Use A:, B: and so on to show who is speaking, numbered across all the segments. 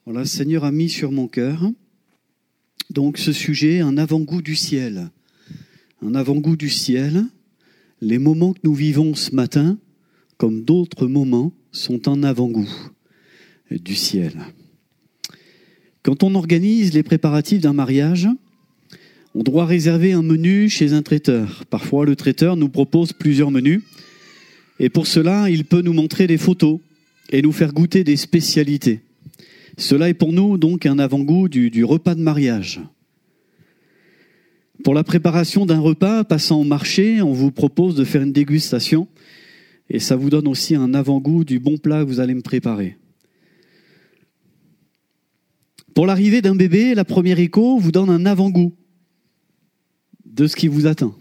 A: Voilà, le Seigneur a mis sur mon cœur donc ce sujet, un avant-goût du ciel. Un avant-goût du ciel. Les moments que nous vivons ce matin, comme d'autres moments, sont un avant-goût du ciel. Quand on organise les préparatifs d'un mariage, on doit réserver un menu chez un traiteur. Parfois, le traiteur nous propose plusieurs menus. Et pour cela, il peut nous montrer des photos et nous faire goûter des spécialités. Cela est pour nous donc un avant-goût du repas de mariage. Pour la préparation d'un repas, passant au marché, on vous propose de faire une dégustation. Et ça vous donne aussi un avant-goût du bon plat que vous allez me préparer. Pour l'arrivée d'un bébé, la première écho vous donne un avant-goût de ce qui vous attend.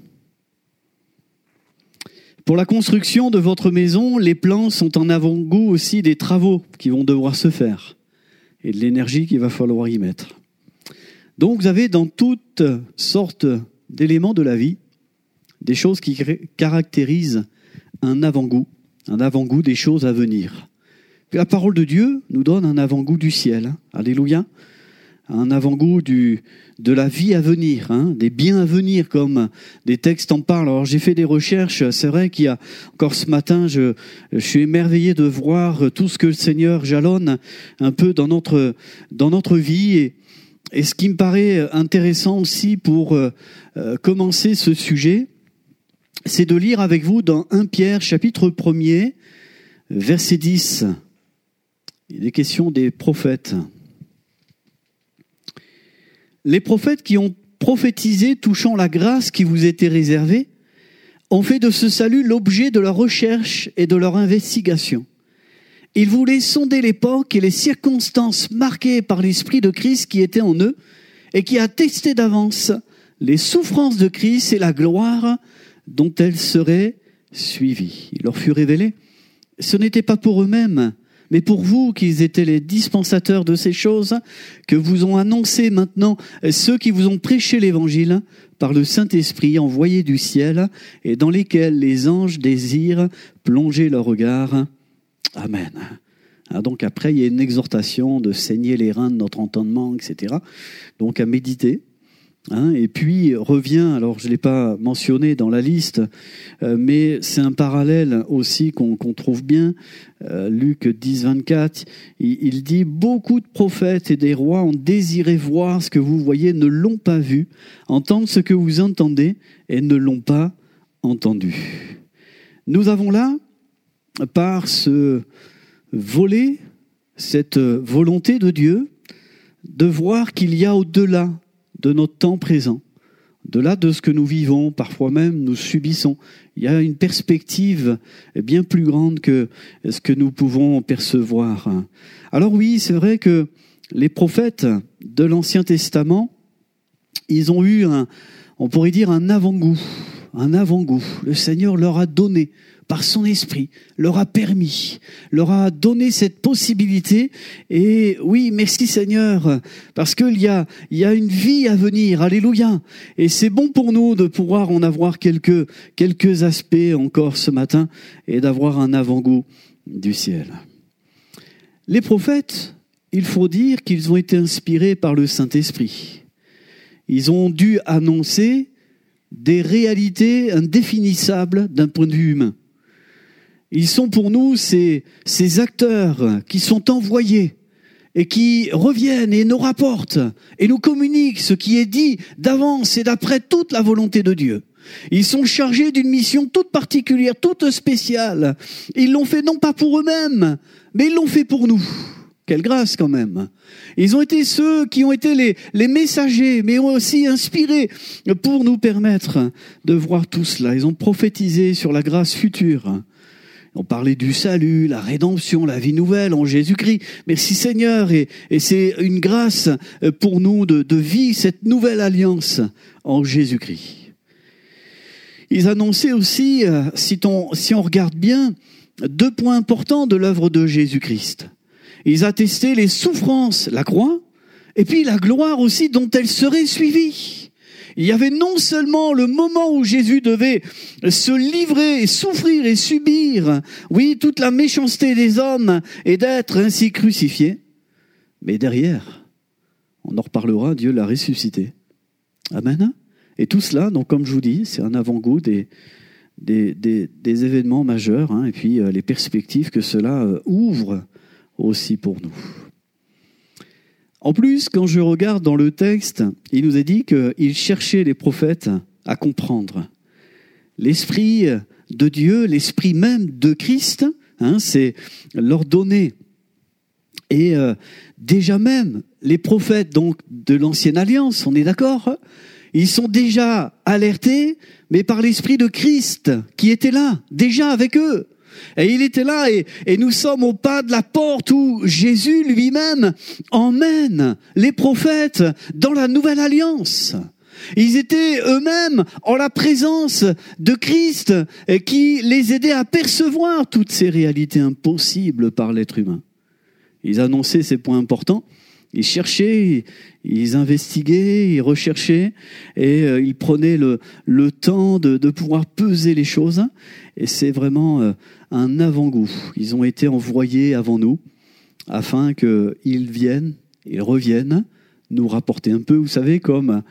A: Pour la construction de votre maison, les plans sont en avant-goût aussi des travaux qui vont devoir se faire et de l'énergie qu'il va falloir y mettre. Donc vous avez dans toutes sortes d'éléments de la vie des choses qui caractérisent un avant-goût des choses à venir. Puis la parole de Dieu nous donne un avant-goût du ciel. Alléluia. Un avant-goût de la vie à venir, des biens à venir, comme des textes en parlent. Alors j'ai fait des recherches, c'est vrai qu'il y a encore ce matin, je suis émerveillé de voir tout ce que le Seigneur jalonne un peu dans notre vie. Et ce qui me paraît intéressant aussi pour commencer ce sujet, c'est de lire avec vous dans 1 Pierre, chapitre 1er, verset 10. Il est question des prophètes. Les prophètes qui ont prophétisé touchant la grâce qui vous était réservée ont fait de ce salut l'objet de leur recherche et de leur investigation. Ils voulaient sonder l'époque et les circonstances marquées par l'Esprit de Christ qui était en eux et qui attestait d'avance les souffrances de Christ et la gloire dont elles seraient suivies. Il leur fut révélé, ce n'était pas pour eux-mêmes, mais pour vous qu'ils étaient les dispensateurs de ces choses que vous ont annoncé maintenant ceux qui vous ont prêché l'évangile par le Saint-Esprit envoyé du ciel et dans lesquels les anges désirent plonger leur regard. Amen. Donc après, il y a une exhortation de saigner les reins de notre entendement, etc. Donc à méditer. Et puis revient, alors je ne l'ai pas mentionné dans la liste, mais c'est un parallèle aussi qu'on trouve bien. Luc 10, 24, il dit « Beaucoup de prophètes et des rois ont désiré voir ce que vous voyez, ne l'ont pas vu, entendre ce que vous entendez et ne l'ont pas entendu. » Nous avons là, par ce volet, cette volonté de Dieu, de voir qu'il y a au-delà de notre temps présent, au-delà de ce que nous vivons, parfois même nous subissons. Il y a une perspective bien plus grande que ce que nous pouvons percevoir. Alors oui, c'est vrai que les prophètes de l'Ancien Testament, ils ont eu on pourrait dire un avant-goût. Le Seigneur leur a donné, par son esprit, leur a permis, leur a donné cette possibilité. Et oui, merci Seigneur, parce qu'il y a une vie à venir, alléluia. Et c'est bon pour nous de pouvoir en avoir quelques aspects encore ce matin et d'avoir un avant-goût du ciel. Les prophètes, il faut dire qu'ils ont été inspirés par le Saint-Esprit. Ils ont dû annoncer des réalités indéfinissables d'un point de vue humain. Ils sont pour nous ces acteurs qui sont envoyés et qui reviennent et nous rapportent et nous communiquent ce qui est dit d'avance et d'après toute la volonté de Dieu. Ils sont chargés d'une mission toute particulière, toute spéciale. Ils l'ont fait non pas pour eux-mêmes, mais ils l'ont fait pour nous. Quelle grâce quand même. Ils ont été ceux qui ont été les messagers, mais aussi inspirés pour nous permettre de voir tout cela. Ils ont prophétisé sur la grâce future. On parlait du salut, la rédemption, la vie nouvelle en Jésus-Christ. Merci Seigneur. Et c'est une grâce pour nous de vivre cette nouvelle alliance en Jésus-Christ. Ils annonçaient aussi, si on regarde bien, 2 points importants de l'œuvre de Jésus-Christ. Ils attestaient les souffrances, la croix, et puis la gloire aussi dont elle serait suivie. Il y avait non seulement le moment où Jésus devait se livrer et souffrir et subir, oui, toute la méchanceté des hommes et d'être ainsi crucifié, Mais derrière, on en reparlera, Dieu l'a ressuscité. Amen. Et tout cela, donc comme je vous dis, c'est un avant-goût des événements majeurs, et puis les perspectives que cela ouvre aussi pour nous. En plus, quand je regarde dans le texte, il nous est dit qu'il cherchait les prophètes à comprendre. L'Esprit de Dieu, l'Esprit même de Christ, c'est leur donner. Et déjà même, les prophètes donc de l'Ancienne Alliance, on est d'accord ? Ils sont déjà alertés, mais par l'Esprit de Christ qui était là, déjà avec eux. Et il était là, et nous sommes au pas de la porte où Jésus lui-même emmène les prophètes dans la Nouvelle Alliance. Ils étaient eux-mêmes en la présence de Christ qui les aidait à percevoir toutes ces réalités impossibles par l'être humain. Ils annonçaient ces points importants, ils cherchaient, ils investiguaient, ils recherchaient et ils prenaient le temps de pouvoir peser les choses. Et c'est vraiment un avant-goût. Ils ont été envoyés avant nous afin qu'ils viennent, ils reviennent nous rapporter un peu, vous savez, comme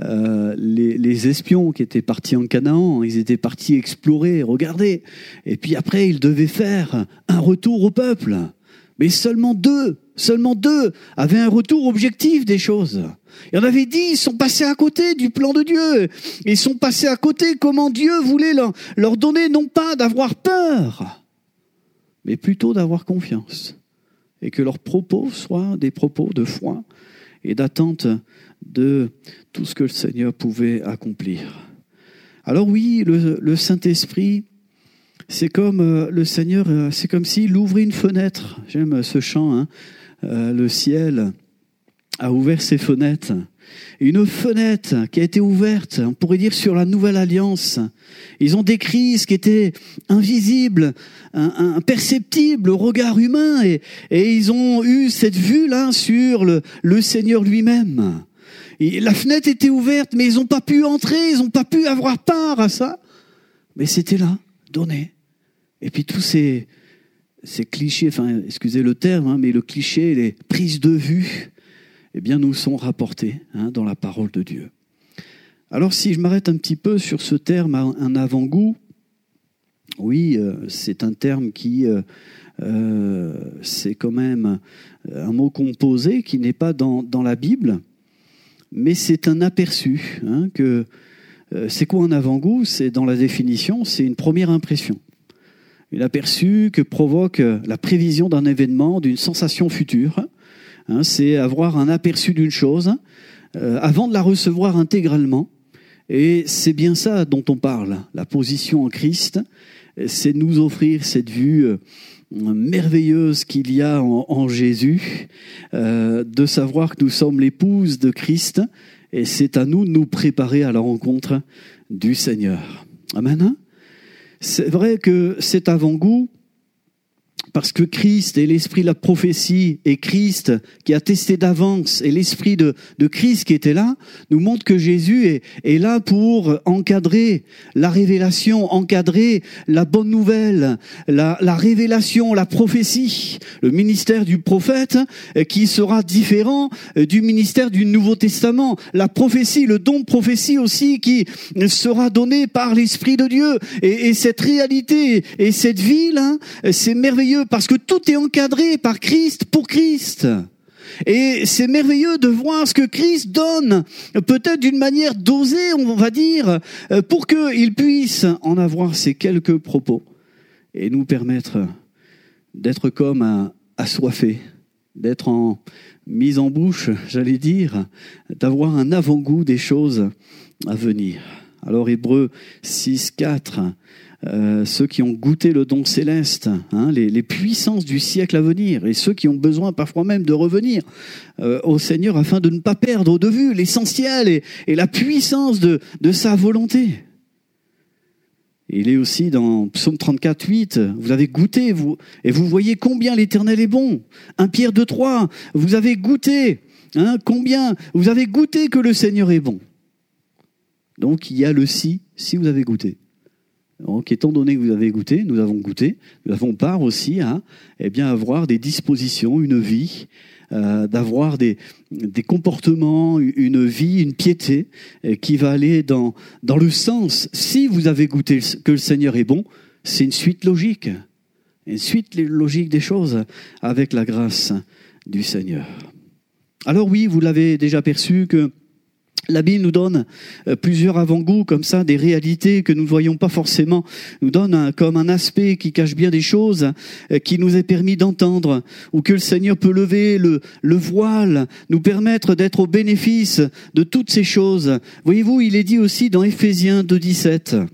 A: les espions qui étaient partis en Canaan, ils étaient partis explorer, regarder. Et puis après, ils devaient faire un retour au peuple. Mais seulement deux avaient un retour objectif des choses. Il y en avait 10, ils sont passés à côté du plan de Dieu. Ils sont passés à côté comment Dieu voulait leur donner, non pas d'avoir peur, mais plutôt d'avoir confiance. Et que leurs propos soient des propos de foi et d'attente de tout ce que le Seigneur pouvait accomplir. Alors oui, le Saint-Esprit, c'est comme le Seigneur, c'est comme s'il ouvrait une fenêtre. J'aime ce chant, le ciel a ouvert ses fenêtres. Une fenêtre qui a été ouverte, on pourrait dire, sur la Nouvelle Alliance. Ils ont décrit ce qui était invisible, imperceptible au regard humain, et ils ont eu cette vue-là sur le Seigneur lui-même. Et la fenêtre était ouverte, mais ils n'ont pas pu entrer, ils n'ont pas pu avoir part à ça. Mais c'était là, donné. Et puis tous ces clichés, excusez le terme, mais le cliché, les prises de vue, eh bien, nous sont rapportés dans la parole de Dieu. Alors, si je m'arrête un petit peu sur ce terme, un avant-goût, oui, c'est un terme qui, c'est quand même un mot composé qui n'est pas dans la Bible, mais c'est un aperçu. C'est quoi un avant-goût ? C'est dans la définition, c'est une première impression. Un aperçu que provoque la prévision d'un événement, d'une sensation future. C'est avoir un aperçu d'une chose avant de la recevoir intégralement. Et c'est bien ça dont on parle. La position en Christ, c'est nous offrir cette vue merveilleuse qu'il y a en Jésus, de savoir que nous sommes l'épouse de Christ, et c'est à nous de nous préparer à la rencontre du Seigneur. Amen. C'est vrai que cet avant-goût, parce que Christ est l'esprit de la prophétie, et Christ qui a testé d'avance, et l'esprit de Christ qui était là, nous montre que Jésus est là pour encadrer la révélation, encadrer la bonne nouvelle, la révélation, la prophétie. Le ministère du prophète qui sera différent du ministère du Nouveau Testament. La prophétie, le don de prophétie aussi qui sera donné par l'Esprit de Dieu. Et cette réalité et cette vie là, c'est merveilleux. Parce que tout est encadré par Christ pour Christ. Et c'est merveilleux de voir ce que Christ donne, peut-être d'une manière dosée, on va dire, pour qu'il puisse en avoir ces quelques propos et nous permettre d'être comme assoiffés, d'être en mise en bouche, j'allais dire, d'avoir un avant-goût des choses à venir. Alors Hébreux 6:4, ceux qui ont goûté le don céleste, les puissances du siècle à venir, et ceux qui ont besoin parfois même de revenir au Seigneur afin de ne pas perdre de vue l'essentiel et la puissance de sa volonté. Il est aussi dans Psaume 34:8, vous avez goûté, et vous voyez combien l'Éternel est bon. 1 Pierre 2:3, vous avez goûté, combien vous avez goûté que le Seigneur est bon. Donc il y a le si vous avez goûté. Donc, étant donné que vous avez goûté, nous avons goûté, nous avons part aussi à avoir des dispositions, une vie, d'avoir des comportements, une vie, une piété qui va aller dans le sens. Si vous avez goûté que le Seigneur est bon, c'est une suite logique des choses avec la grâce du Seigneur. Alors oui, vous l'avez déjà perçu que la Bible nous donne plusieurs avant-goûts comme ça, des réalités que nous ne voyons pas forcément, nous donne comme un aspect qui cache bien des choses qui nous est permis d'entendre, ou que le Seigneur peut lever le voile, nous permettre d'être au bénéfice de toutes ces choses. Voyez-vous, il est dit aussi dans Éphésiens 2,17,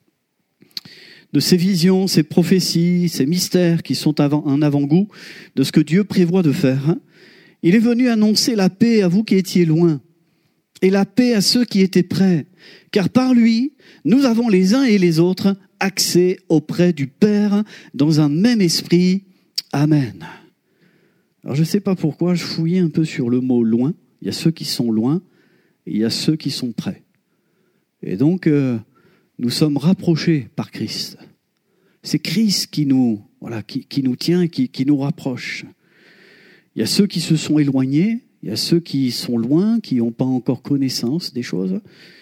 A: de ces visions, ces prophéties, ces mystères qui sont un avant-goût de ce que Dieu prévoit de faire. Il est venu annoncer la paix à vous qui étiez loin, et la paix à ceux qui étaient près, car par lui, nous avons les uns et les autres accès auprès du Père dans un même esprit. Amen. Alors je ne sais pas pourquoi, je fouillais un peu sur le mot « loin ». Il y a ceux qui sont loin, et il y a ceux qui sont près. Et donc, nous sommes rapprochés par Christ. C'est Christ qui nous tient, qui nous rapproche. Il y a ceux qui se sont éloignés, il y a ceux qui sont loin, qui n'ont pas encore connaissance des choses.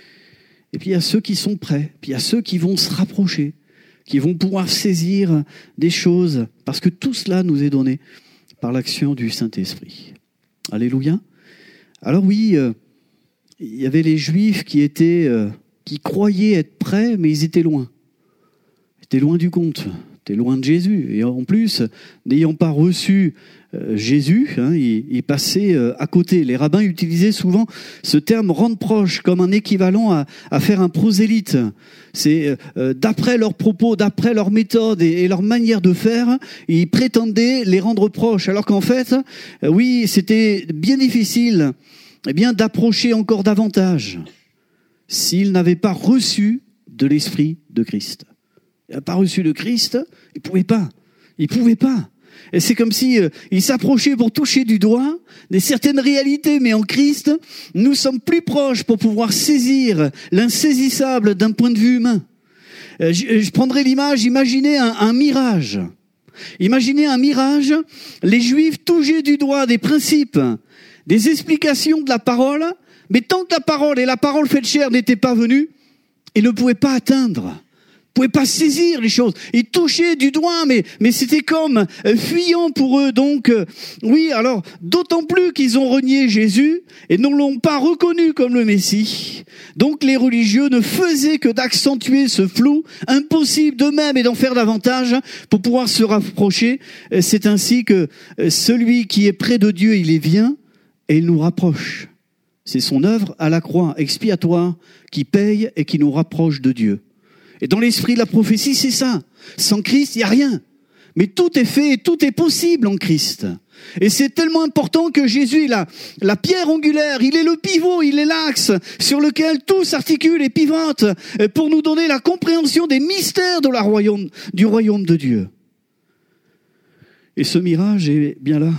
A: Et puis il y a ceux qui sont prêts. Puis il y a ceux qui vont se rapprocher, qui vont pouvoir saisir des choses. Parce que tout cela nous est donné par l'action du Saint-Esprit. Alléluia. Alors oui, il y avait les Juifs qui croyaient être prêts, mais ils étaient loin. Ils étaient loin du compte. Ils étaient loin de Jésus. Et en plus, n'ayant pas reçu Jésus, il passait à côté. Les rabbins utilisaient souvent ce terme « rendre proche » comme un équivalent à faire un prosélyte. C'est d'après leurs propos, d'après leur méthode et leur manière de faire, ils prétendaient les rendre proches. Alors qu'en fait, oui, c'était bien difficile d'approcher encore davantage s'ils n'avaient pas reçu de l'Esprit de Christ. Il n'a pas reçu de Christ, il ne pouvait pas. Il ne pouvait pas. Et c'est comme si il s'approchait pour toucher du doigt des certaines réalités, mais en Christ, nous sommes plus proches pour pouvoir saisir l'insaisissable d'un point de vue humain. Je prendrai l'image, imaginez un mirage. Imaginez un mirage, les Juifs touchaient du doigt des principes, des explications de la parole, mais tant que la parole et la parole faite chair n'étaient pas venues, ils ne pouvaient pas atteindre. Ils ne pouvaient pas saisir les choses. Ils touchaient du doigt, mais c'était comme fuyant pour eux. Donc, oui, alors, d'autant plus qu'ils ont renié Jésus et ne l'ont pas reconnu comme le Messie. Donc, les religieux ne faisaient que d'accentuer ce flou, impossible d'eux-mêmes et d'en faire davantage pour pouvoir se rapprocher. C'est ainsi que celui qui est près de Dieu, il est vient et il nous rapproche. C'est son œuvre à la croix expiatoire qui paye et qui nous rapproche de Dieu. Et dans l'esprit de la prophétie, c'est ça. Sans Christ, il n'y a rien. Mais tout est fait et tout est possible en Christ. Et c'est tellement important que Jésus est la pierre angulaire, il est le pivot, il est l'axe sur lequel tout s'articule et pivote pour nous donner la compréhension des mystères du royaume de Dieu. Et ce mirage est bien là,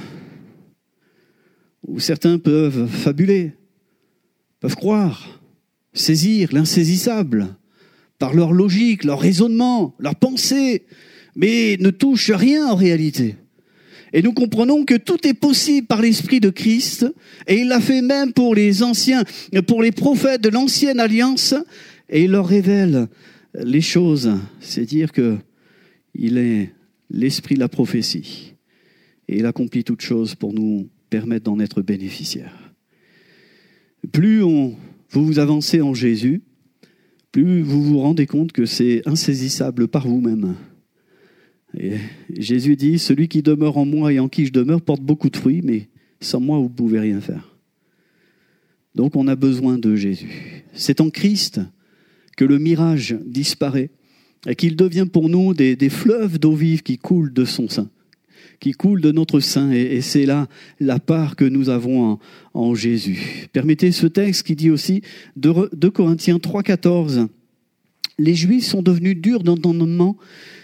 A: où certains peuvent fabuler, peuvent croire, saisir l'insaisissable, par leur logique, leur raisonnement, leur pensée, mais ne touchent rien en réalité. Et nous comprenons que tout est possible par l'Esprit de Christ, et il l'a fait même pour les anciens, pour les prophètes de l'ancienne alliance, et il leur révèle les choses. C'est dire que il est l'Esprit de la prophétie, et il accomplit toutes choses pour nous permettre d'en être bénéficiaires. Plus vous vous avancez en Jésus, plus vous vous rendez compte que c'est insaisissable par vous-même. Et Jésus dit, celui qui demeure en moi et en qui je demeure porte beaucoup de fruits, mais sans moi, vous ne pouvez rien faire. Donc on a besoin de Jésus. C'est en Christ que le mirage disparaît et qu'il devient pour nous des fleuves d'eau vive qui coulent de son sein, qui coulent de notre sein. Et c'est là la part que nous avons en Jésus. Permettez ce texte qui dit aussi, 2 Corinthiens 3,14, « Les Juifs sont devenus durs d'entendement,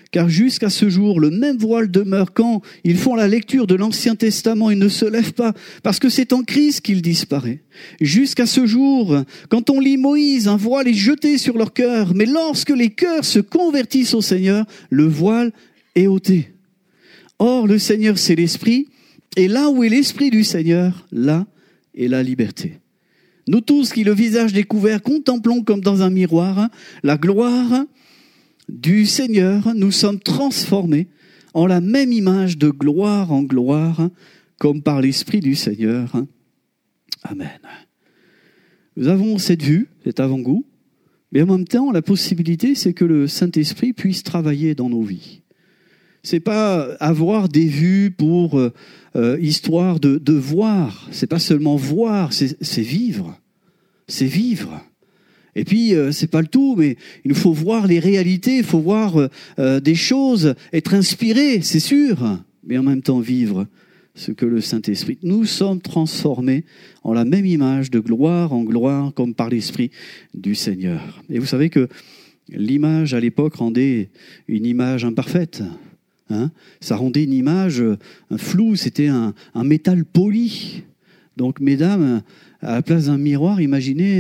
A: car jusqu'à ce jour, le même voile demeure quand ils font la lecture de l'Ancien Testament et ne se lèvent pas, parce que c'est en Christ qu'il disparaît. Jusqu'à ce jour, quand on lit Moïse, un voile est jeté sur leur cœur, mais lorsque les cœurs se convertissent au Seigneur, le voile est ôté. Or, le Seigneur, c'est l'Esprit, et là où est l'Esprit du Seigneur, là est la liberté. Nous tous qui, le visage découvert, contemplons comme dans un miroir la gloire du Seigneur, nous sommes transformés en la même image de gloire en gloire, comme par l'Esprit du Seigneur. Amen. Nous avons cette vue, cet avant-goût, mais en même temps, la possibilité, c'est que le Saint-Esprit puisse travailler dans nos vies. C'est pas avoir des vues pour histoire de voir. C'est pas seulement voir, c'est vivre. C'est vivre. Et puis, c'est pas le tout, mais il faut voir les réalités, il faut voir des choses, être inspiré, c'est sûr, mais en même temps vivre ce que le Saint-Esprit. Nous sommes transformés en la même image de gloire en gloire, comme par l'Esprit du Seigneur. Et vous savez que l'image, à l'époque, rendait une image imparfaite. Ça rendait une image floue, c'était un métal poli. Donc, mesdames, à la place d'un miroir, imaginez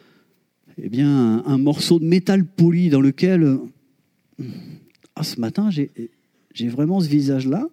A: un morceau de métal poli dans lequel, ce matin, j'ai vraiment ce visage-là.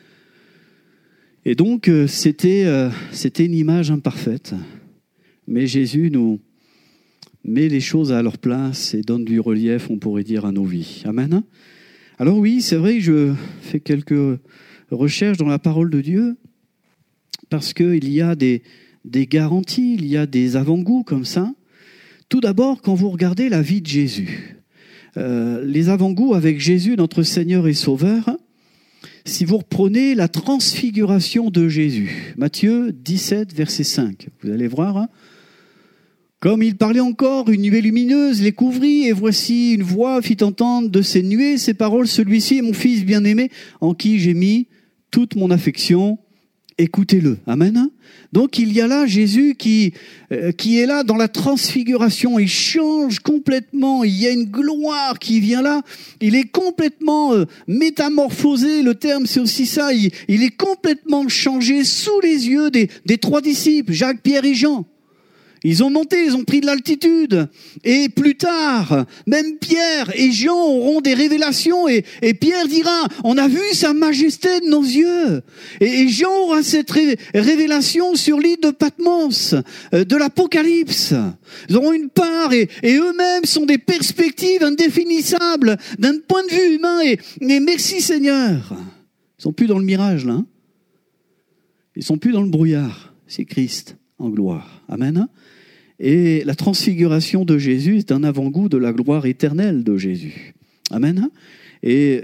A: Et donc, c'était une image imparfaite. Mais Jésus nous met les choses à leur place et donne du relief, on pourrait dire, à nos vies. Amen. Alors oui, c'est vrai que je fais quelques recherches dans la parole de Dieu, parce qu'il y a des garanties, il y a des avant-goûts comme ça. Tout d'abord, quand vous regardez la vie de Jésus, les avant-goûts avec Jésus, notre Seigneur et Sauveur, si vous reprenez la transfiguration de Jésus, Matthieu 17, verset 5, vous allez voir, comme il parlait encore, une nuée lumineuse les couvrit, et voici une voix fit entendre de ces nuées ces paroles, celui-ci est mon fils bien-aimé, en qui j'ai mis toute mon affection, écoutez-le. Amen. Donc il y a là Jésus qui est là dans la transfiguration, il change complètement, il y a une gloire qui vient là, il est complètement métamorphosé, le terme c'est aussi ça, il est complètement changé sous les yeux des trois disciples, Jacques, Pierre et Jean. Ils ont monté, ils ont pris de l'altitude. Et plus tard, même Pierre et Jean auront des révélations. Et Pierre dira, on a vu sa majesté de nos yeux. Et Jean aura cette révélation sur l'île de Patmos, de l'Apocalypse. Ils auront une part et eux-mêmes sont des perspectives indéfinissables d'un point de vue humain. Et merci Seigneur. Ils sont plus dans le mirage là. Ils sont plus dans le brouillard. C'est Christ en gloire. Amen. Et la transfiguration de Jésus est un avant-goût de la gloire éternelle de Jésus. Amen. Et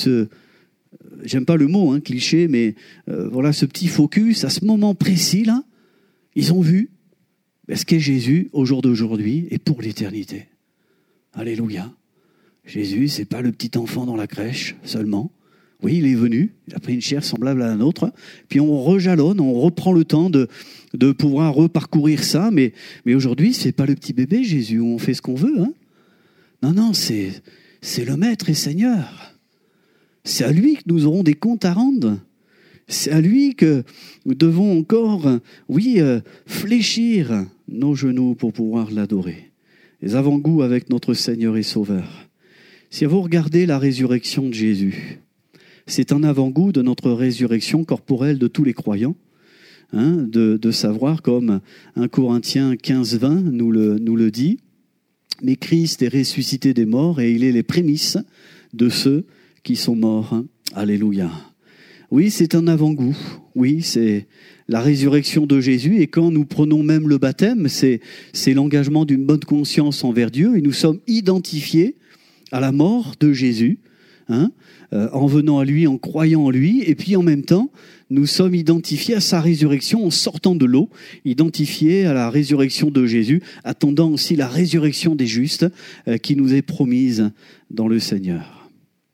A: j'aime pas le mot, cliché, mais voilà, ce petit focus, à ce moment précis là, ils ont vu ce qu'est Jésus au jour d'aujourd'hui et pour l'éternité. Alléluia. Jésus, c'est pas le petit enfant dans la crèche seulement. Oui, il est venu, il a pris une chair semblable à la nôtre, puis on rejalonne, on reprend le temps de pouvoir reparcourir ça, mais aujourd'hui, c'est pas le petit bébé Jésus où on fait ce qu'on veut. Non, c'est le Maître et Seigneur. C'est à lui que nous aurons des comptes à rendre. C'est à lui que nous devons encore, fléchir nos genoux pour pouvoir l'adorer. Les avant-goûts avec notre Seigneur et Sauveur. Si vous regardez la résurrection de Jésus, c'est un avant-goût de notre résurrection corporelle de tous les croyants, de savoir, comme 1 Corinthiens 15-20 nous le dit, « Mais Christ est ressuscité des morts et il est les prémices de ceux qui sont morts. » Alléluia. Oui, c'est un avant-goût. Oui, c'est la résurrection de Jésus. Et quand nous prenons même le baptême, c'est l'engagement d'une bonne conscience envers Dieu. Et nous sommes identifiés à la mort de Jésus, en venant à lui, en croyant en lui, et puis en même temps, nous sommes identifiés à sa résurrection en sortant de l'eau, identifiés à la résurrection de Jésus, attendant aussi la résurrection des justes qui nous est promise dans le Seigneur.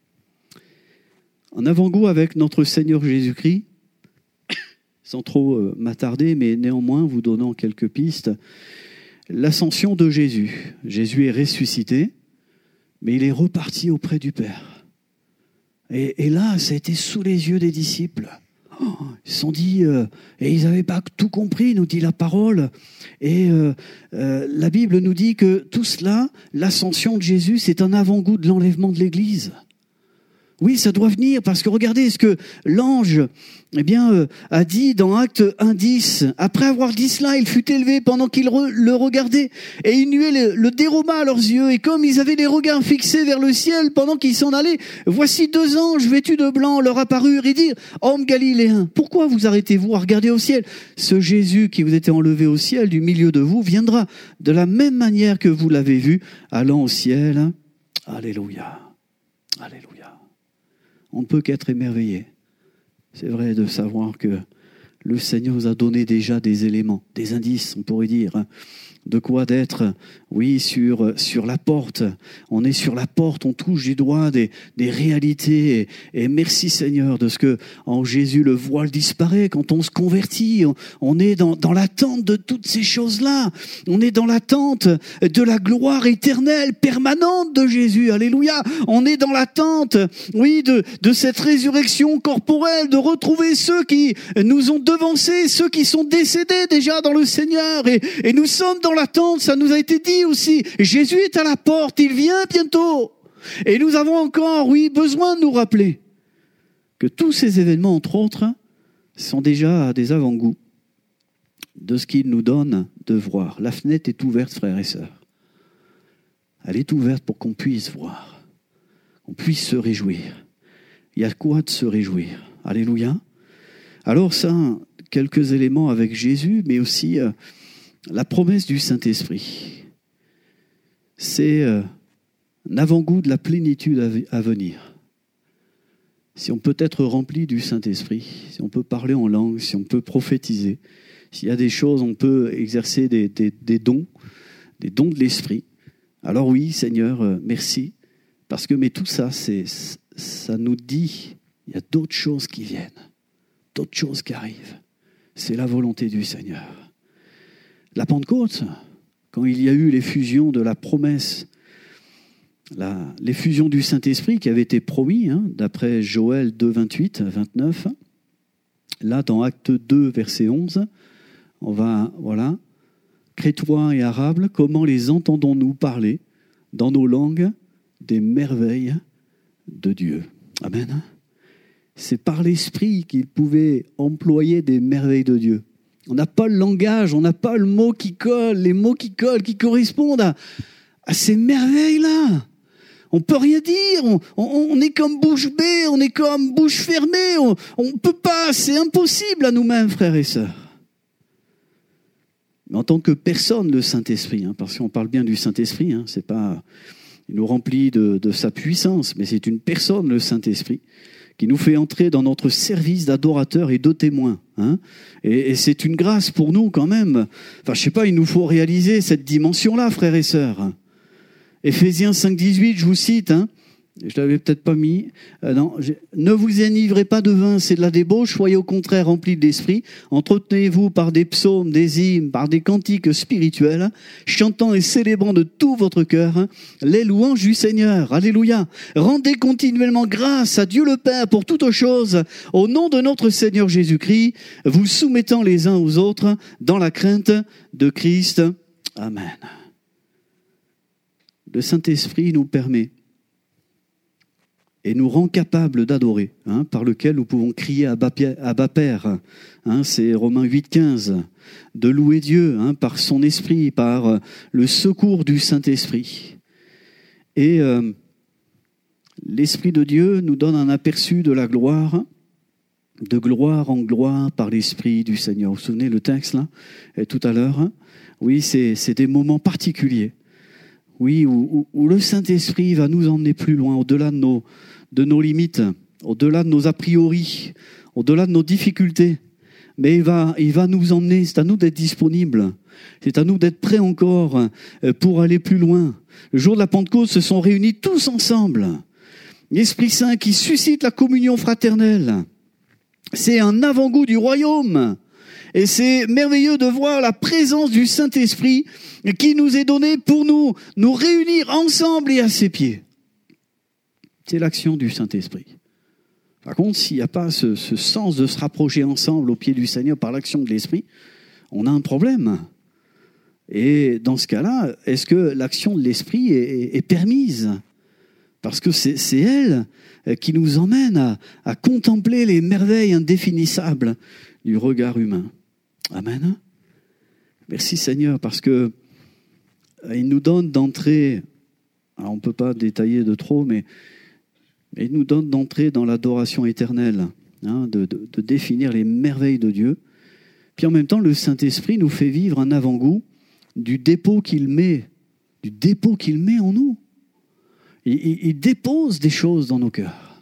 A: En avant-goût avec notre Seigneur Jésus-Christ, sans trop m'attarder, mais néanmoins vous donnant quelques pistes, l'ascension de Jésus. Jésus est ressuscité, mais il est reparti auprès du Père. Et là, ça a été sous les yeux des disciples. Ils se sont dit, et ils n'avaient pas tout compris, nous dit la parole. Et la Bible nous dit que tout cela, l'ascension de Jésus, c'est un avant-goût de l'enlèvement de l'Église. Oui, ça doit venir, parce que regardez ce que l'ange a dit dans Acte 1:10. Après avoir dit cela, il fut élevé pendant qu'il le regardait. Et une nuée le déroba à leurs yeux. Et comme ils avaient les regards fixés vers le ciel pendant qu'ils s'en allaient, voici 2 anges vêtus de blanc leur apparurent et dirent, « Hommes galiléens, pourquoi vous arrêtez-vous à regarder au ciel? Ce Jésus qui vous était enlevé au ciel du milieu de vous viendra de la même manière que vous l'avez vu allant au ciel. » Alléluia. Alléluia. On ne peut qu'être émerveillé. C'est vrai de savoir que le Seigneur nous a donné déjà des éléments, des indices, on pourrait dire, de quoi d'être, oui, sur la porte. On est sur la porte, on touche du doigt des réalités. Et merci Seigneur de ce que en Jésus le voile disparaît. Quand on se convertit, on est dans l'attente de toutes ces choses-là. On est dans l'attente de la gloire éternelle, permanente de Jésus. Alléluia. On est dans l'attente, oui, de cette résurrection corporelle, de retrouver ceux qui nous ont devancés, ceux qui sont décédés déjà dans le Seigneur. Et nous sommes dans l'attente, ça nous a été dit aussi. Jésus est à la porte, il vient bientôt. Et nous avons encore, oui, besoin de nous rappeler que tous ces événements, entre autres, sont déjà des avant-goûts de ce qu'il nous donne de voir. La fenêtre est ouverte, frères et sœurs. Elle est ouverte pour qu'on puisse voir, qu'on puisse se réjouir. Il y a quoi de se réjouir. Alléluia. Alors ça, quelques éléments avec Jésus, mais aussi la promesse du Saint-Esprit. C'est un avant-goût de la plénitude à venir. Si on peut être rempli du Saint-Esprit, si on peut parler en langue, si on peut prophétiser, s'il y a des choses, on peut exercer des dons de l'Esprit. Alors oui, Seigneur, merci. Parce que, mais tout ça, ça nous dit, il y a d'autres choses qui viennent, d'autres choses qui arrivent. C'est la volonté du Seigneur. La Pentecôte, quand il y a eu l'effusion de la promesse, l'effusion du Saint-Esprit qui avait été promis, d'après Joël 2, 28, 29, là dans Acte 2, verset 11, on va, voilà, Crétois et Arabes, comment les entendons-nous parler dans nos langues des merveilles de Dieu. Amen. C'est par l'Esprit qu'il pouvait employer des merveilles de Dieu. On n'a pas le langage, on n'a pas le mot qui colle, les mots qui collent, qui correspondent à ces merveilles-là. On ne peut rien dire, on est comme bouche bée, on est comme bouche fermée, on ne peut pas, c'est impossible à nous-mêmes, frères et sœurs. Mais en tant que personne, le Saint-Esprit, parce qu'on parle bien du Saint-Esprit, c'est pas, il nous remplit de sa puissance, mais c'est une personne, le Saint-Esprit, qui nous fait entrer dans notre service d'adorateurs et de témoins. Et c'est une grâce pour nous quand même. Enfin, je sais pas, il nous faut réaliser cette dimension-là, frères et sœurs. Éphésiens 5,18, je vous cite, je l'avais peut-être pas mis. Ne vous enivrez pas de vin, c'est de la débauche, soyez au contraire remplis de l'esprit. Entretenez-vous par des psaumes, des hymnes, par des cantiques spirituels, chantant et célébrant de tout votre cœur les louanges du Seigneur. Alléluia. Rendez continuellement grâce à Dieu le Père pour toutes choses, au nom de notre Seigneur Jésus-Christ, vous soumettant les uns aux autres dans la crainte de Christ. Amen. Le Saint-Esprit nous permet et nous rend capables d'adorer, par lequel nous pouvons crier Abba Père. C'est Romains 8,15. De louer Dieu par son esprit, par le secours du Saint-Esprit. Et l'Esprit de Dieu nous donne un aperçu de la gloire, de gloire en gloire par l'Esprit du Seigneur. Vous vous souvenez le texte là, tout à l'heure? Oui, c'est des moments particuliers. Oui, où le Saint-Esprit va nous emmener plus loin, au-delà de nos limites, au-delà de nos a priori, au-delà de nos difficultés. Mais il va nous emmener, c'est à nous d'être disponibles, c'est à nous d'être prêts encore pour aller plus loin. Le jour de la Pentecôte, se sont réunis tous ensemble. L'Esprit Saint qui suscite la communion fraternelle. C'est un avant-goût du royaume. Et c'est merveilleux de voir la présence du Saint-Esprit qui nous est donnée pour nous réunir ensemble et à ses pieds. C'est l'action du Saint-Esprit. Par contre, s'il n'y a pas ce sens de se rapprocher ensemble au pied du Seigneur par l'action de l'Esprit, on a un problème. Et dans ce cas-là, est-ce que l'action de l'Esprit est permise ? Parce que c'est elle qui nous emmène à contempler les merveilles indéfinissables du regard humain. Amen. Merci Seigneur, parce que il nous donne d'entrer, alors on ne peut pas détailler de trop, mais il nous donne d'entrer dans l'adoration éternelle, de définir les merveilles de Dieu. Puis en même temps, le Saint-Esprit nous fait vivre un avant-goût du dépôt qu'il met en nous. Il dépose des choses dans nos cœurs.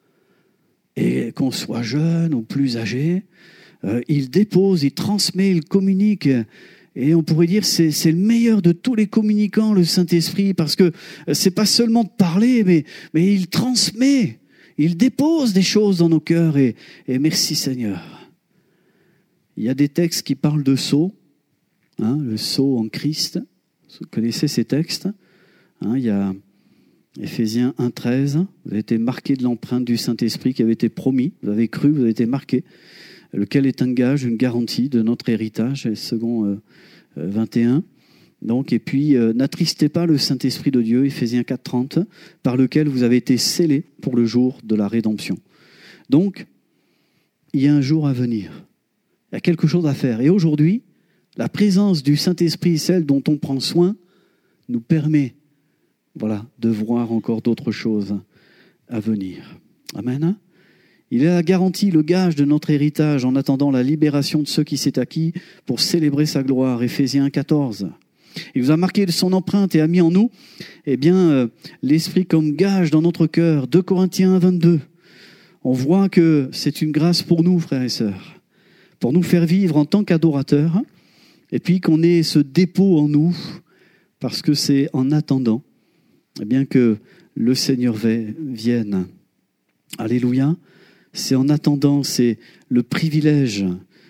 A: Et qu'on soit jeune ou plus âgé, il dépose, il transmet, il communique. Et on pourrait dire c'est le meilleur de tous les communicants, le Saint-Esprit, parce que c'est pas seulement de parler, mais il transmet, il dépose des choses dans nos cœurs. Et merci Seigneur. Il y a des textes qui parlent de sceau, le sceau en Christ. Vous connaissez ces textes. Il y a Éphésiens 1,13, vous avez été marqués de l'empreinte du Saint-Esprit qui avait été promis, vous avez cru, vous avez été marqués, lequel est un gage, une garantie de notre héritage, second 21. Donc, et puis, n'attristez pas le Saint-Esprit de Dieu, Éphésiens 4,30, par lequel vous avez été scellés pour le jour de la rédemption. Donc, il y a un jour à venir, il y a quelque chose à faire. Et aujourd'hui, la présence du Saint-Esprit, celle dont on prend soin, nous permet de voir encore d'autres choses à venir. Amen. Il est la garantie, le gage de notre héritage en attendant la libération de ceux qui s'est acquis pour célébrer sa gloire. Éphésiens 14. Il vous a marqué de son empreinte et a mis en nous l'Esprit comme gage dans notre cœur. 2 Corinthiens 22. On voit que c'est une grâce pour nous, frères et sœurs, pour nous faire vivre en tant qu'adorateurs, et puis qu'on ait ce dépôt en nous, parce que c'est en attendant que le Seigneur vienne. Alléluia. C'est en attendant, c'est le privilège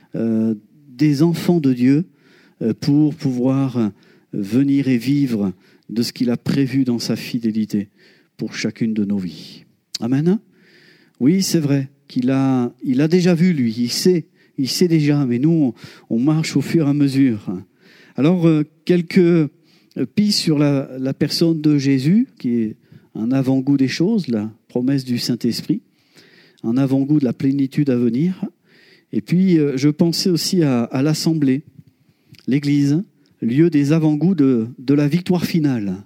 A: des enfants de Dieu pour pouvoir venir et vivre de ce qu'il a prévu dans sa fidélité pour chacune de nos vies. Amen. Oui, c'est vrai qu'il a déjà vu, lui, il sait déjà, mais nous, on marche au fur et à mesure. Alors, quelques pistes sur la personne de Jésus, qui est un avant-goût des choses, la promesse du Saint-Esprit, un avant-goût de la plénitude à venir. Et puis, je pensais aussi à l'Assemblée, l'Église, lieu des avant-goûts de la victoire finale.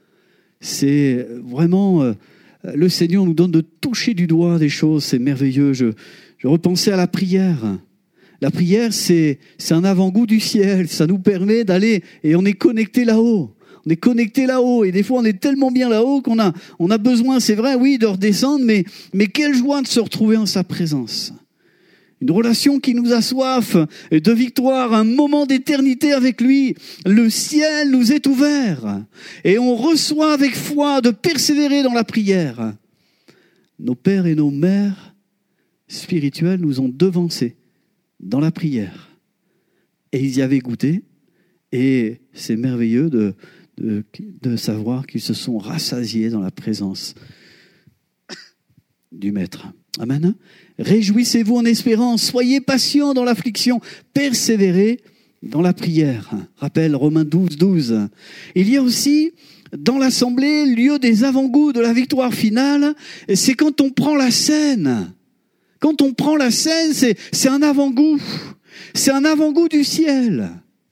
A: C'est vraiment, le Seigneur nous donne de toucher du doigt des choses, c'est merveilleux. Je repensais à la prière. La prière, c'est un avant-goût du ciel. Ça nous permet d'aller, et on est connecté là-haut. On est connecté là-haut. Et des fois, on est tellement bien là-haut qu'on a besoin, c'est vrai, oui, de redescendre, mais quelle joie de se retrouver en sa présence. Une relation qui nous a soif de victoire, un moment d'éternité avec lui. Le ciel nous est ouvert. Et on reçoit avec foi de persévérer dans la prière. Nos pères et nos mères spirituels nous ont devancés dans la prière. Et ils y avaient goûté. Et c'est merveilleux de savoir qu'ils se sont rassasiés dans la présence du Maître. Amen. Réjouissez-vous en espérance, soyez patients dans l'affliction, persévérez dans la prière. Rappel Romains 12, 12. Il y a aussi dans l'assemblée, lieu des avant-goûts de la victoire finale, c'est quand on prend la scène. Quand on prend la scène, c'est un avant-goût. C'est un avant-goût du ciel.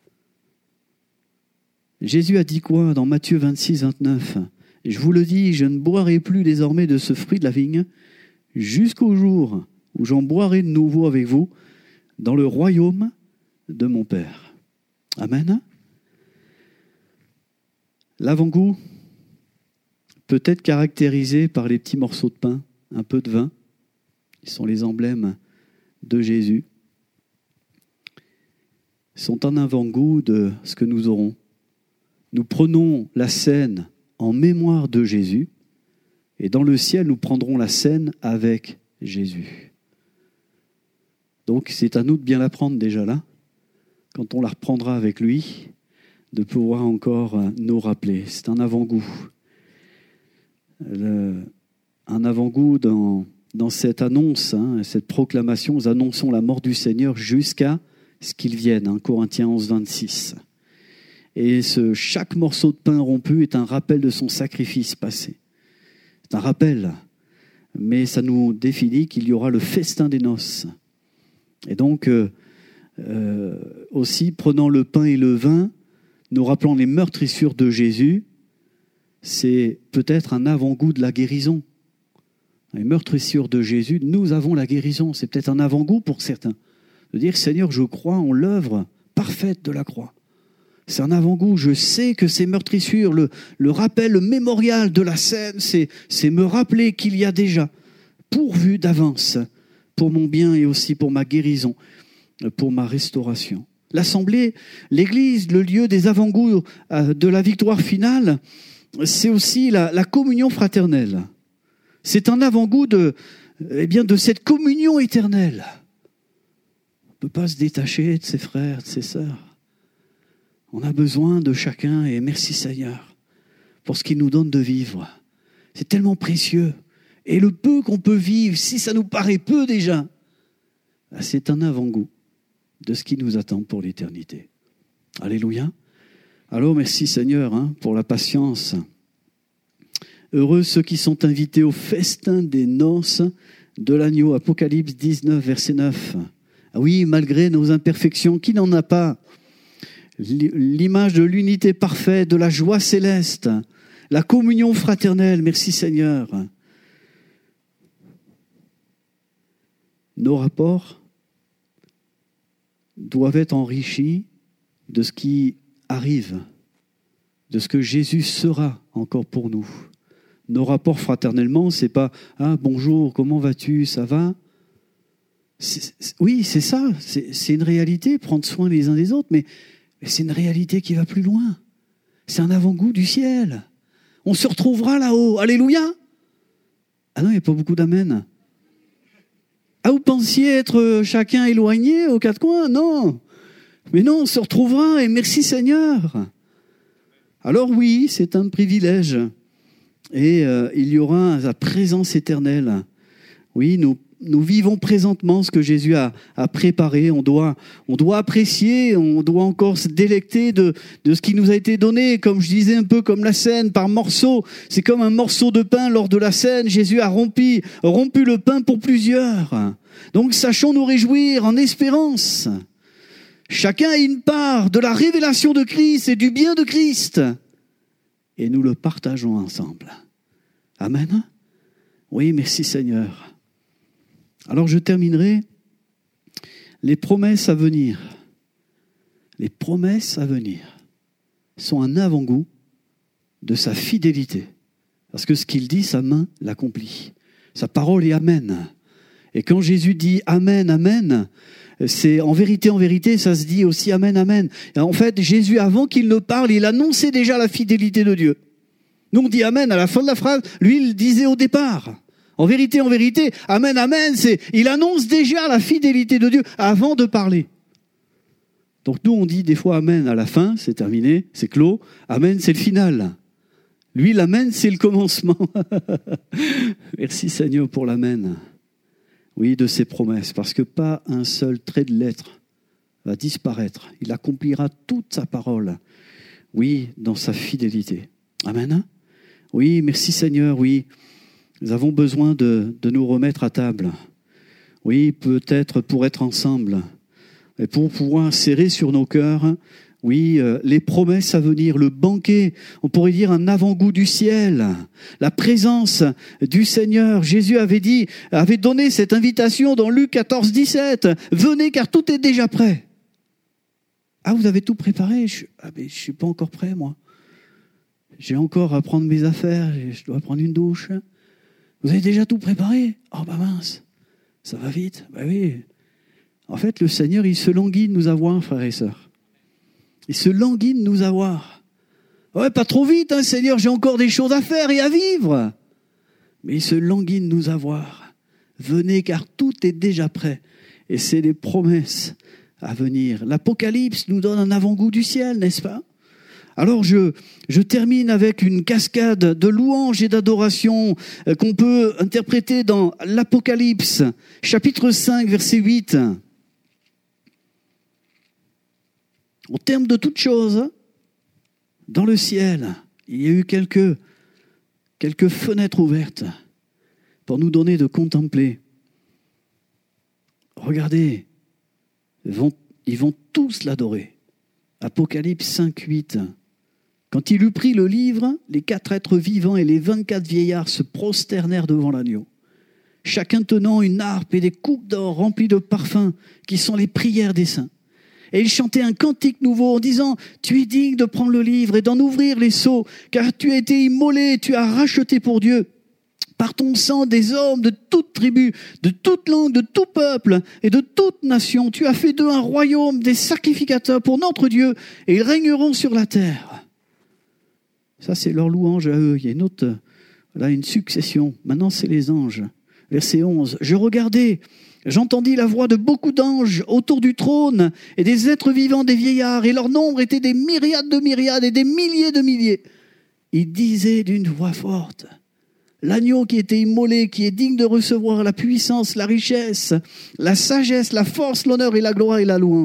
A: Jésus a dit quoi dans Matthieu 26, 29 ? Je vous le dis, je ne boirai plus désormais de ce fruit de la vigne jusqu'au jour où j'en boirai de nouveau avec vous dans le royaume de mon Père. Amen. L'avant-goût peut être caractérisé par les petits morceaux de pain, un peu de vin. Ils sont les emblèmes de Jésus. Ils sont un avant-goût de ce que nous aurons. Nous prenons la scène en mémoire de Jésus, et dans le ciel, nous prendrons la scène avec Jésus. Donc, c'est à nous de bien la prendre déjà là, quand on la reprendra avec lui, de pouvoir encore nous rappeler. C'est un avant-goût. Un avant-goût dans dans cette annonce, cette proclamation, nous annonçons la mort du Seigneur jusqu'à ce qu'il vienne, Corinthiens 11, 26. Et chaque morceau de pain rompu est un rappel de son sacrifice passé. C'est un rappel, mais ça nous définit qu'il y aura le festin des noces. Et donc, aussi, prenant le pain et le vin, nous rappelons les meurtrissures de Jésus, c'est peut-être un avant-goût de la guérison. Les meurtrissures de Jésus, nous avons la guérison. C'est peut-être un avant-goût pour certains. De dire, Seigneur, je crois en l'œuvre parfaite de la croix. C'est un avant-goût. Je sais que ces meurtrissures, le rappel, le mémorial de la scène, c'est me rappeler qu'il y a déjà pourvu d'avance pour mon bien et aussi pour ma guérison, pour ma restauration. L'assemblée, l'église, le lieu des avant-goûts de la victoire finale, c'est aussi la communion fraternelle. C'est un avant-goût de cette communion éternelle. On ne peut pas se détacher de ses frères, de ses sœurs. On a besoin de chacun et merci Seigneur pour ce qu'il nous donne de vivre. C'est tellement précieux. Et le peu qu'on peut vivre, si ça nous paraît peu déjà, c'est un avant-goût de ce qui nous attend pour l'éternité. Alléluia. Alors merci Seigneur pour la patience. Heureux ceux qui sont invités au festin des noces de l'agneau. Apocalypse 19, verset 9. Ah oui, malgré nos imperfections, qui n'en a pas? L'image de l'unité parfaite, de la joie céleste, la communion fraternelle. Merci Seigneur. Nos rapports doivent être enrichis de ce qui arrive, de ce que Jésus sera encore pour nous. Nos rapports fraternellement, c'est pas « Ah, bonjour, comment vas-tu, ça va ?» Oui, c'est ça, c'est une réalité, prendre soin les uns des autres, mais c'est une réalité qui va plus loin. C'est un avant-goût du ciel. On se retrouvera là-haut, alléluia. Ah non, il n'y a pas beaucoup d'amen. Ah, vous pensiez être chacun éloigné aux quatre coins? Non. Mais non, on se retrouvera et merci Seigneur. Alors oui, c'est un privilège. Et il y aura la présence éternelle. Oui, nous vivons présentement ce que Jésus a préparé. On doit apprécier, on doit encore se délecter de ce qui nous a été donné. Comme je disais, un peu comme la scène par morceaux. C'est comme un morceau de pain lors de la scène. Jésus a rompu le pain pour plusieurs. Donc sachons nous réjouir en espérance. Chacun a une part de la révélation de Christ et du bien de Christ. Et nous le partageons ensemble. Amen. Oui, merci Seigneur. Alors je terminerai. Les promesses à venir. Les promesses à venir sont un avant-goût de sa fidélité. Parce que ce qu'il dit, sa main l'accomplit. Sa parole est Amen. Et quand Jésus dit Amen, Amen, c'est en vérité, ça se dit aussi Amen, Amen. Et en fait, Jésus, avant qu'il ne parle, il annonçait déjà la fidélité de Dieu. Nous, on dit Amen à la fin de la phrase. Lui, il le disait au départ. En vérité, Amen, Amen, il annonce déjà la fidélité de Dieu avant de parler. Donc nous, on dit des fois Amen à la fin, c'est terminé, c'est clos. Amen, c'est le final. Lui, l'Amen, c'est le commencement. Merci Seigneur pour l'Amen. Oui, de ses promesses, parce que pas un seul trait de lettre va disparaître. Il accomplira toute sa parole. Oui, dans sa fidélité. Amen. Oui, merci Seigneur, oui. Nous avons besoin de nous remettre à table. Oui, peut-être pour être ensemble. Et pour pouvoir serrer sur nos cœurs, oui, les promesses à venir, le banquet, on pourrait dire un avant-goût du ciel, la présence du Seigneur. Jésus avait donné cette invitation dans Luc 14, 17. Venez car tout est déjà prêt. Ah, vous avez tout préparé? Mais je suis pas encore prêt, moi. J'ai encore à prendre mes affaires, je dois prendre une douche. Vous avez déjà tout préparé? Oh, bah mince, ça va vite. Bah oui. En fait, le Seigneur, il se languit de nous avoir, frères et sœurs. Il se languit de nous avoir. Ouais, pas trop vite, Seigneur, j'ai encore des choses à faire et à vivre. Mais il se languit de nous avoir. Venez, car tout est déjà prêt. Et c'est les promesses à venir. L'Apocalypse nous donne un avant-goût du ciel, n'est-ce pas? Alors je termine avec une cascade de louanges et d'adoration qu'on peut interpréter dans l'Apocalypse, chapitre 5, verset 8. Au terme de toute chose, dans le ciel, il y a eu quelques fenêtres ouvertes pour nous donner de contempler. Regardez, ils vont tous l'adorer. Apocalypse 5, 8. Quand il eut pris le livre, les 4 êtres vivants et les 24 vieillards se prosternèrent devant l'agneau, chacun tenant une harpe et des coupes d'or remplies de parfums, qui sont les prières des saints. Et ils chantaient un cantique nouveau en disant « Tu es digne de prendre le livre et d'en ouvrir les sceaux, car tu as été immolé, tu as racheté pour Dieu. Par ton sang, des hommes de toute tribu, de toute langue, de tout peuple et de toute nation, tu as fait d'eux un royaume, des sacrificateurs pour notre Dieu, et ils régneront sur la terre. » Ça, c'est leur louange à eux. Il y a une succession. Maintenant, c'est les anges. Verset 11. « Je regardais, j'entendis la voix de beaucoup d'anges autour du trône et des êtres vivants des vieillards, et leur nombre était des myriades de myriades et des milliers de milliers. Ils disaient d'une voix forte, « L'agneau qui était immolé, qui est digne de recevoir la puissance, la richesse, la sagesse, la force, l'honneur et la gloire et la louange. »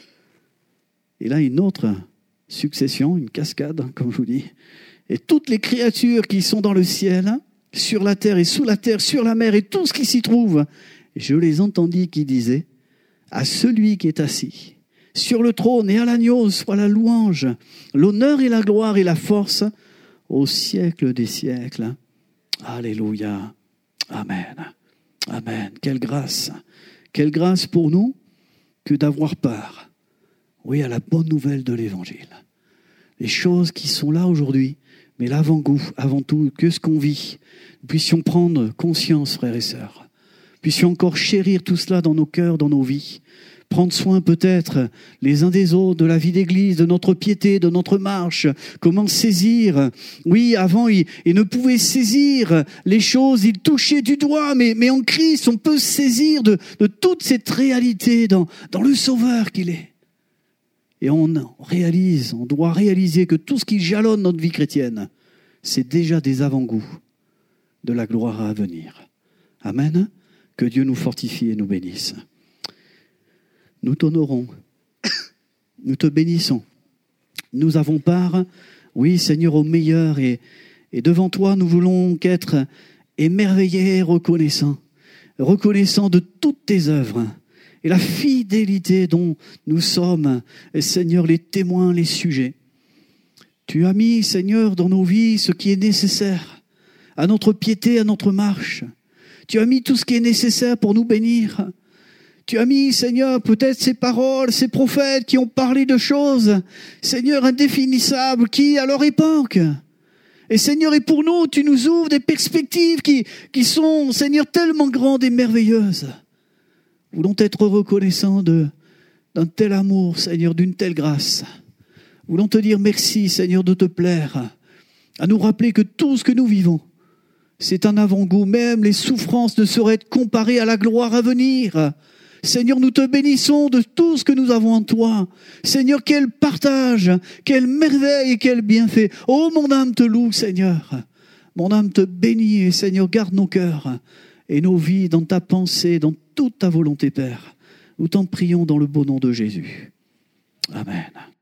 A: Et là, une autre succession, une cascade, comme je vous dis. « Et toutes les créatures qui sont dans le ciel, sur la terre et sous la terre, sur la mer et tout ce qui s'y trouve, je les entendis qui disaient, à celui qui est assis sur le trône et à l'agneau soit la louange, l'honneur et la gloire et la force au siècle des siècles. Alléluia. Amen. Amen. Quelle grâce pour nous que d'avoir part, oui, à la bonne nouvelle de l'Évangile. Les choses qui sont là aujourd'hui, mais l'avant-goût, avant tout, que ce qu'on vit, nous puissions prendre conscience, frères et sœurs, puissions encore chérir tout cela dans nos cœurs, dans nos vies, prendre soin peut-être les uns des autres, de la vie d'église, de notre piété, de notre marche, comment saisir. Oui, avant, ils ne pouvaient saisir les choses, ils touchaient du doigt, mais en Christ, on peut saisir de toute cette réalité dans le Sauveur qu'il est. Et on doit réaliser que tout ce qui jalonne notre vie chrétienne, c'est déjà des avant-goûts de la gloire à venir. Amen. Que Dieu nous fortifie et nous bénisse. Nous t'honorons, nous te bénissons. Nous avons part, oui Seigneur, au meilleur, et devant toi nous voulons qu'être émerveillés et reconnaissants de toutes tes œuvres et la fidélité dont nous sommes, Seigneur, les témoins, les sujets. Tu as mis, Seigneur, dans nos vies ce qui est nécessaire à notre piété, à notre marche. Tu as mis tout ce qui est nécessaire pour nous bénir. Tu as mis, Seigneur, peut-être ces paroles, ces prophètes qui ont parlé de choses, Seigneur, indéfinissables, qui à leur époque. Et Seigneur, et pour nous, tu nous ouvres des perspectives qui sont, Seigneur, tellement grandes et merveilleuses. Nous voulons être reconnaissants d'un tel amour, Seigneur, d'une telle grâce. Nous voulons te dire merci, Seigneur, de te plaire, à nous rappeler que tout ce que nous vivons, c'est un avant-goût. Même les souffrances ne sauraient être comparées à la gloire à venir. Seigneur, nous te bénissons de tout ce que nous avons en toi. Seigneur, quel partage, quelle merveille et quel bienfait. Oh, mon âme te loue, Seigneur. Mon âme te bénit et Seigneur, garde nos cœurs et nos vies dans ta pensée, dans toute ta volonté, Père. Nous t'en prions dans le beau nom de Jésus. Amen.